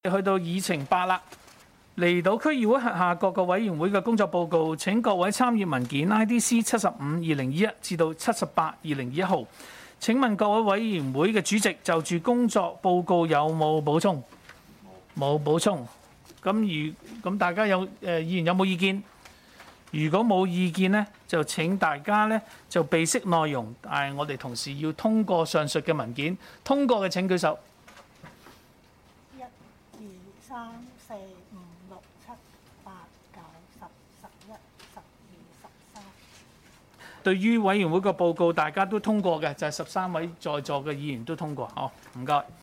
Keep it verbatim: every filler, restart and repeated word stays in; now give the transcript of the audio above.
去到議程八啦，離島區議會轄下各個委員會嘅工作報告，請各位參閱文件 I D C 七十五二零二一至到七十八二零二一號。請問各位委員會嘅主席就住工作報告有冇補充？冇補充。咁如咁大家有誒、呃、議員有冇意見？如果冇意見呢，就請大家呢就備悉內容，但係我哋同時要通過上述嘅文件。通過嘅請舉手。 一、二、三、四、五、六、七、八、九、十、十一、十二、十三。 對於委員會個報告，大家都通過嘅，就係十三位在座嘅議員都通過。好，唔該。